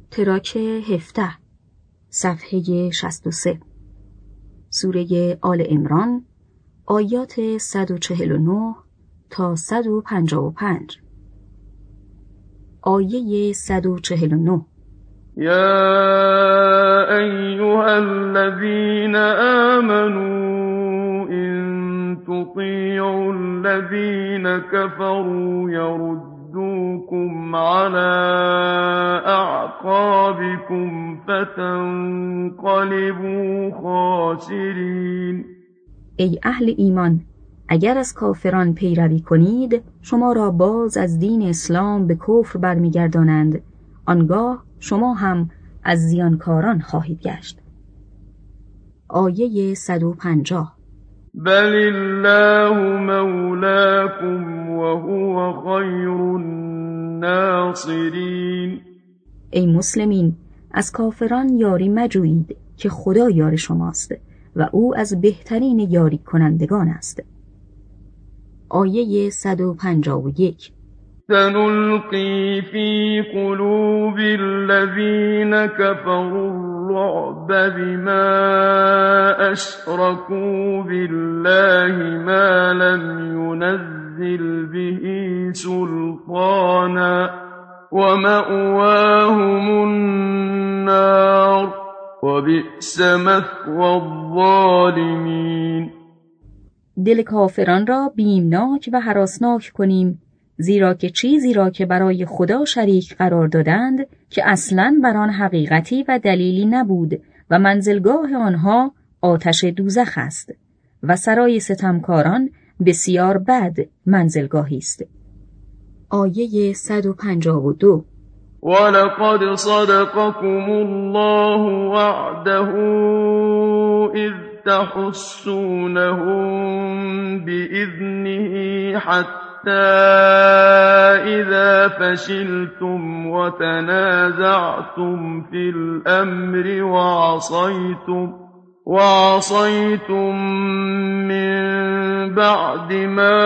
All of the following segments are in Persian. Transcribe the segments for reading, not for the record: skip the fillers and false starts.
تراک 17 صفحه 63 سوره آل عمران آیات 149 تا 155. آیه 149 یا ایها الذین آمنوا ان تطیعوا الذین کفروا يردوكم على اعقابكم فتنقلبوا خاسرین. ای اهل ایمان، اگر از کافران پیروی کنید شما را باز از دین اسلام به کفر برمیگردانند، آنگاه شما هم از زیانکاران خواهید گشت. آیه 150 بل الله مولاكم وهو خیر الناصرین. ای مسلمین، از کافران یاری مجویید که خدا یار شماست و او از بهترین یاری کنندگان است. آیه 151 سنلقي في قلوب الذين كفروا الرعب بما أشركوا بالله ما لم ينزل به سلطانا ومأواهم النار وبئس مثوى الظالمین. دل کافران را بیمناک و هراسناک کنیم، زیرا که چیزی را که برای خدا شریک قرار دادند که اصلاً بر آن حقیقتی و دلیلی نبود و منزلگاه آنها آتش دوزخ است و سرای ستمکاران بسیار بد منزلگاهی است. آیه 152 ولقد صدقكم الله وعده اذ تحسونهم بإذنه حتى إذا فشلتم وتنازعتم في الأمر وعصيتم من بعد ما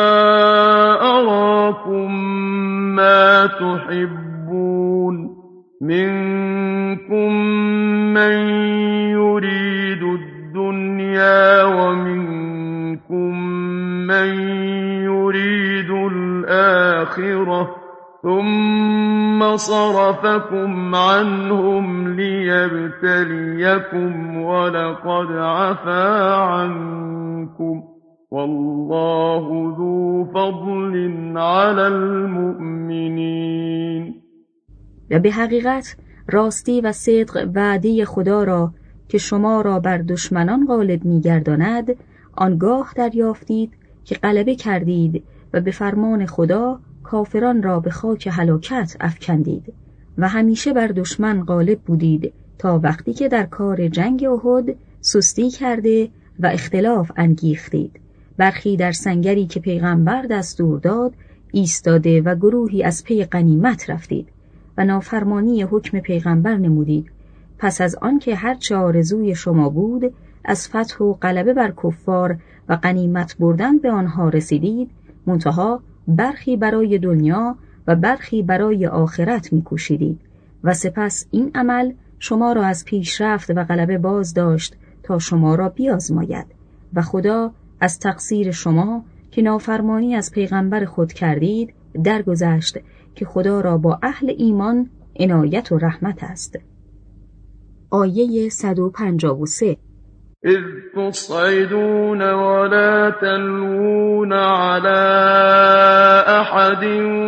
أراكم ما تحبون منكم من يريد الدنيا ومنكم من يريد الآخرة ثم صرفكم عنهم ليبتليكم ولقد عفا عنكم والله ذو فضل على المؤمنین. و به حقیقت راستی و صدق وعده خدا را که شما را بر دشمنان غالب می‌گرداند آنگاه دریافتید که غلبه کردید و به فرمان خدا کافران را به خاک هلاکت افکندید و همیشه بر دشمن غالب بودید تا وقتی که در کار جنگ احد سستی کرده و اختلاف انگیختید، برخی در سنگری که پیغمبر دستور داد ایستاده و گروهی از پی غنیمت رفتید و نافرمانی حکم پیغمبر نمودید. پس از آن که هرچه آرزوی شما بود از فتح و غلبه بر کفار و غنیمت بردن به آنها رسیدید، منتها برخی برای دنیا و برخی برای آخرت می‌کوشیدید و سپس این عمل شما را از پیشرفت و غلبه باز داشت تا شما را بیازماید و خدا از تقصیر شما که نافرمانی از پیغمبر خود کردید درگذشت که خدا را با اهل ایمان عنایت و رحمت است. آیه 153 اذ تصعدون ولا تلوون على احد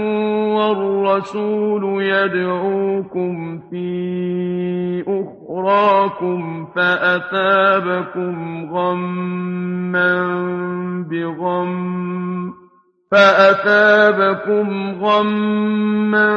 والرسول يدعوكم في اخراكم فأثابكم غما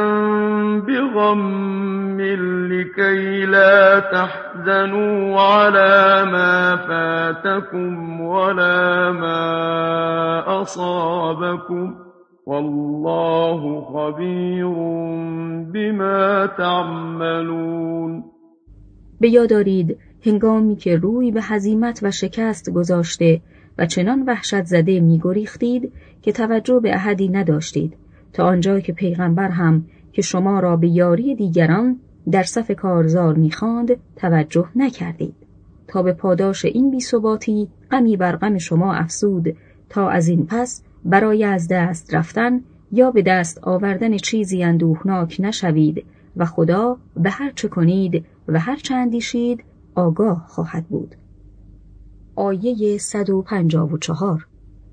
بغم لكي لا تحزنوا على ما فاتكم ولا ما أصابكم والله خبیر بما تعملون. به یاد دارید هنگامی که روی به هزیمت و شکست گذاشته و چنان وحشت زده می‌گریختید که توجه به احدی نداشتید تا آنجا که پیغمبر هم که شما را به یاری دیگران در صف کارزار می‌خواند توجه نکردید، تا به پاداش این بی‌ثباتی غمی بر غم شما افزود، تا از این پس برای از دست رفتن یا به دست آوردن چیزی اندوهناک نشوید و خدا به هر چه کنید و هر چه اندیشید آگاه خواهد بود. آیه 154.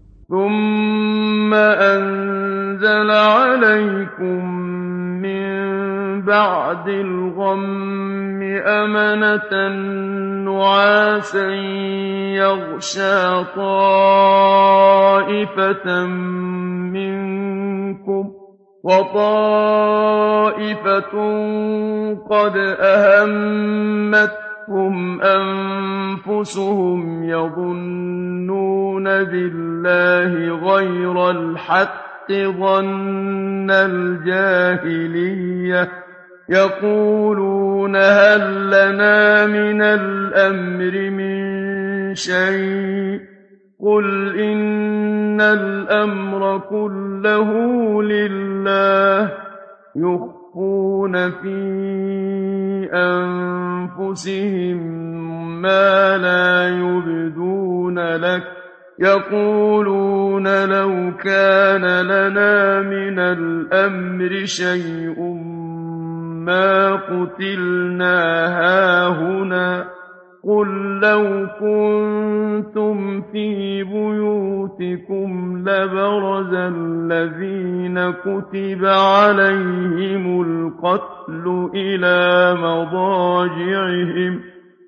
ثم انزل عليكم من بعد الغم أمنة نعاسا يغشى طائفة منكم وطائفة قد أهمتهم أنفسهم يظنون بالله غير الحق ظن الجاهلية يقولون هل لنا من الأمر من شيء قل إن الأمر كله لله يخفون في أنفسهم ما لا يبدون لك يقولون لو كان لنا من الأمر شيء ما قتلنا هاهنا قل لو كنتم في بيوتكم لبرز الذين كتب عليهم القتل إلى مضاجعهم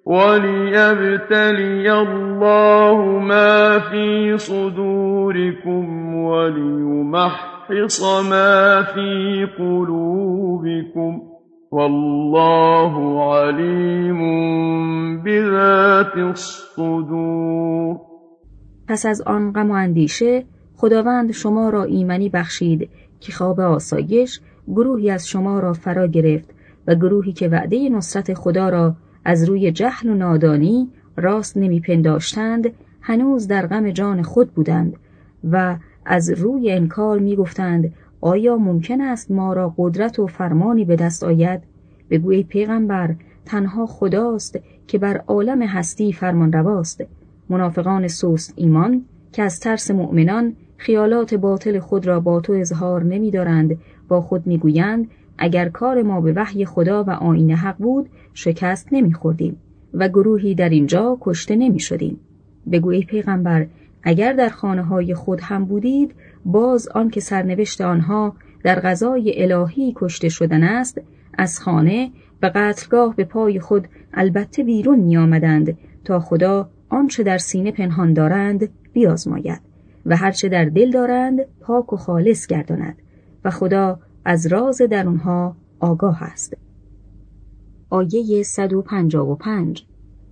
وليبتلي الله ما في صدوركم وليمحص ما في قلوبكم والله علیم بذات الصدور. پس از آن غم و اندیشه خداوند شما را ایمنی بخشید که خواب آسایش گروهی از شما را فرا گرفت و گروهی که وعده نصرت خدا را از روی جهل و نادانی راست نمیپنداشتند هنوز در غم جان خود بودند و از روی انکار میگفتند آیا ممکن است ما را قدرت و فرمانی به دست آید؟ بگو ای پیغمبر تنها خداست که بر عالم هستی فرمان رواست. منافقان سست ایمان که از ترس مؤمنان خیالات باطل خود را با تو اظهار نمی دارند با خود می گویند اگر کار ما به وحی خدا و آیین حق بود شکست نمی خوردیم و گروهی در اینجا کشته نمی شدیم. بگو ای پیغمبر اگر در خانه های خود هم بودید باز آن که سرنوشت آنها در قضای الهی کشته شدن است از خانه و قتلگاه به پای خود البته بیرون می آمدند تا خدا آنچه در سینه پنهان دارند بیازماید و هرچه در دل دارند پاک و خالص گرداند و خدا از راز درونها آگاه است. آیه 155.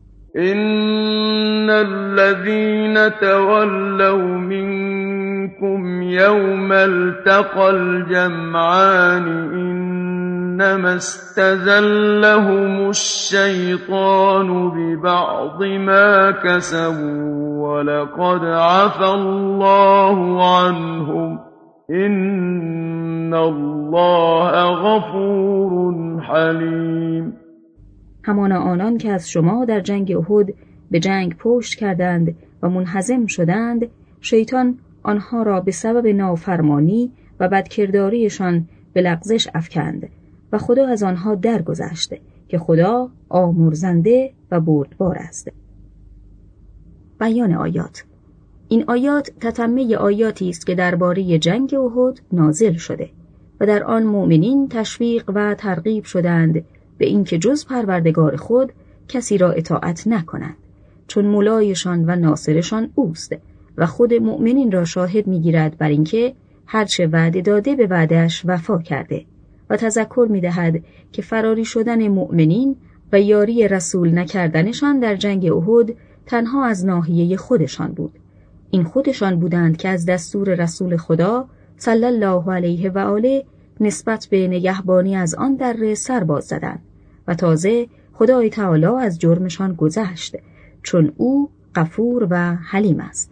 إن الذين تولوا منكم يوم التقى الجمعان إنما استزلهم الشيطان ببعض ما كسبوا ولقد عفى الله عنهم إن الله غفور حليم. همانا آنان که از شما در جنگ احد به جنگ پشت کردند و منهزم شدند شیطان آنها را به سبب نافرمانی و بدکرداریشان به لغزش افکند و خدا از آنها درگذشت که خدا آمرزنده و بردبار است. بیان آیات. این آیات تتمه آیاتی است که درباره جنگ احد نازل شده و در آن مؤمنین تشویق و ترغیب شدند به اینکه جز پروردگار خود کسی را اطاعت نکنند چون مولایشان و ناصرشان اوست و خود مؤمنین را شاهد میگیرد بر اینکه هرچه وعده داده به وعده‌اش وفا کرده و تذکر میدهد که فراری شدن مؤمنین و یاری رسول نکردنشان در جنگ احد تنها از ناحیه خودشان بود. این خودشان بودند که از دستور رسول خدا صلی الله علیه و آله نسبت به نگهبانی از آن دره سر باز زدند و تازه خدای تعالی از جرمشان گذشت چون او غفور و حلیم است.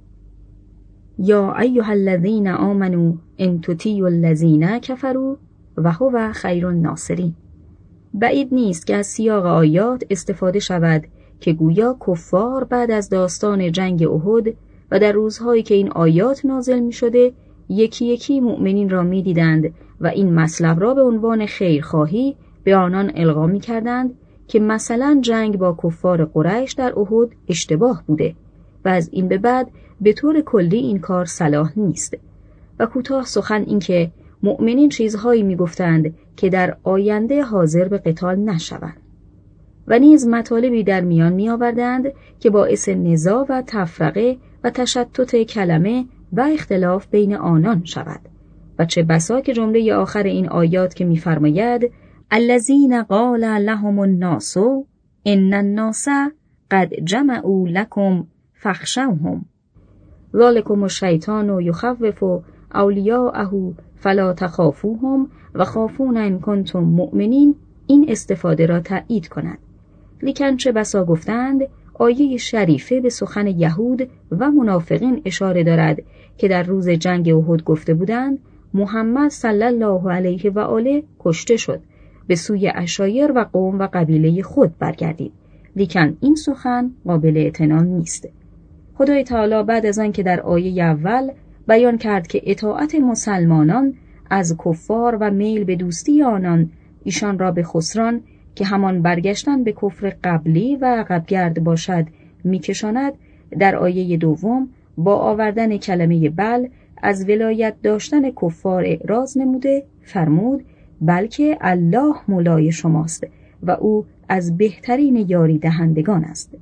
یا ایها الذین آمنوا ان تطیعوا الذین کفروا و هو خیر الناصرین. بعید نیست که از سیاق آیات استفاده شود که گویا کفار بعد از داستان جنگ احد و در روزهایی که این آیات نازل می شده یکی یکی مؤمنین را می دیدند و این مطلب را به عنوان خیرخواهی به آنان القا می کردند که مثلا جنگ با کفار قریش در احد اشتباه بوده و از این به بعد به طور کلی این کار صلاح نیست. و کوتاه سخن این که مؤمنین چیزهایی می گفتند که در آینده حاضر به قتال نشوند و نیز مطالبی در میان می آوردند که باعث نزاع و تفرقه و تشتت کلمه و اختلاف بین آنان شود. و چه بسا که جمله آخر این آیات که می‌فرماید الذین قال لهم الناس ان الناس قد جمعوا لكم فاخشوهم ذلکم الشیطان یخوف اولیاءه فلا تخافوهم و خافون ان کنتم مؤمنین این استفاده را تأیید کند. لیکن چه بسا گفتند آیه شریفه به سخن یهود و منافقین اشاره دارد که در روز جنگ احد گفته بودند محمد صلی الله علیه و آله کشته شد، به سوی عشایر و قوم و قبیله خود برگردید. لیکن این سخن قابل اعتنا نیست. خدای تعالی بعد از آن که در آیه اول بیان کرد که اطاعت مسلمانان از کفار و میل به دوستی آنان ایشان را به خسران که همان برگشتن به کفر قبلی و عقبگرد باشد میکشاند، در آیه دوم با آوردن کلمه بل از ولایت داشتن کفار اعراض نموده فرمود بلکه الله مولای شماست و او از بهترین یاری دهندگان است.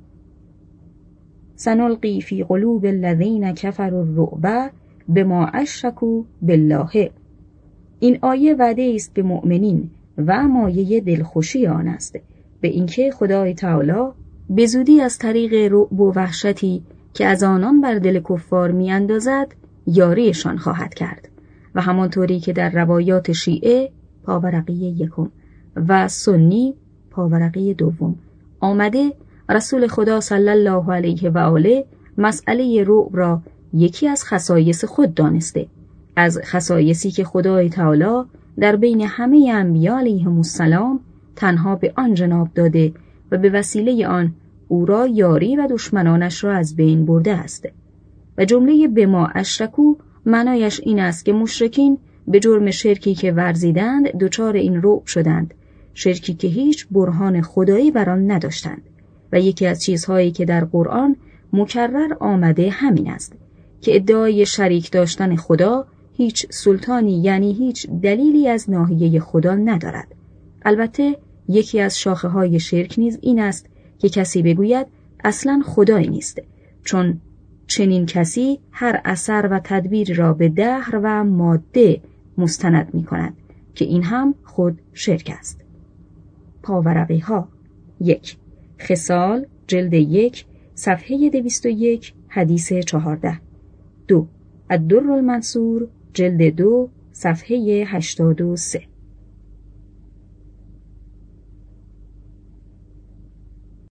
سنلقی فی قلوب الذین کفروا الرعب بما اشرکوا بالله. این آیه وعده است به مؤمنین و مایه دلخوشی آن است به اینکه خدای تعالی به زودی از طریق رعب و وحشتی که از آنان بر دل کفار میاندازد یاریشان خواهد کرد و همانطوری که در روایات شیعه پاورقی یکم و سنی پاورقی دوم آمده، رسول خدا صلی الله علیه و آله مسئله رعب را یکی از خصایص خود دانسته، از خصایصی که خدای تعالی در بین همه انبیا علیهم السلام تنها به آن جناب داده و به وسیله آن او را یاری و دشمنانش را از بین برده است. و جمله بما اشرکو معنایش این است که مشرکین به جرم شرکی که ورزیدند دچار این رعب شدند، شرکی که هیچ برهان خدایی بر آن نداشتند. و یکی از چیزهایی که در قرآن مکرر آمده همین است که ادعای شریک داشتن خدا هیچ سلطانی یعنی هیچ دلیلی از ناحیه خدا ندارد. البته یکی از شاخه‌های شرک نیز این است که کسی بگوید اصلاً خدایی نیست، چون چنین کسی هر اثر و تدبیر را به دهر و ماده مستند می کند که این هم خود شرک است. پاورقی ها 1. خصال جلد 1 صفحه 201 حدیث 14. 2. الدر المنصور جلد 2 صفحه 83.